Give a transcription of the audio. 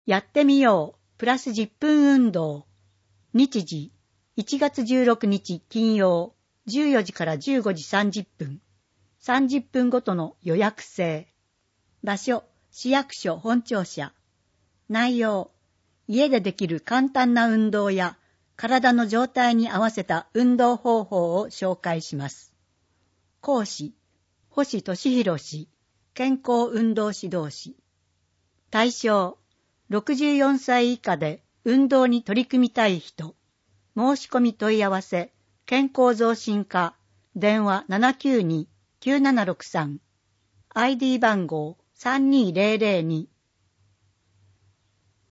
やってみようプラス10分運動。日時1月16日金曜14時から15時30分。30分ごとの予約制。場所市役所本庁舎。内容家でできる簡単な運動や体の状態に合わせた運動方法を紹介します。講師星俊弘氏、健康運動指導士。対象64歳以下で運動に取り組みたい人。申し込み問い合わせ健康増進課電話 792-9763 ID 番号3200に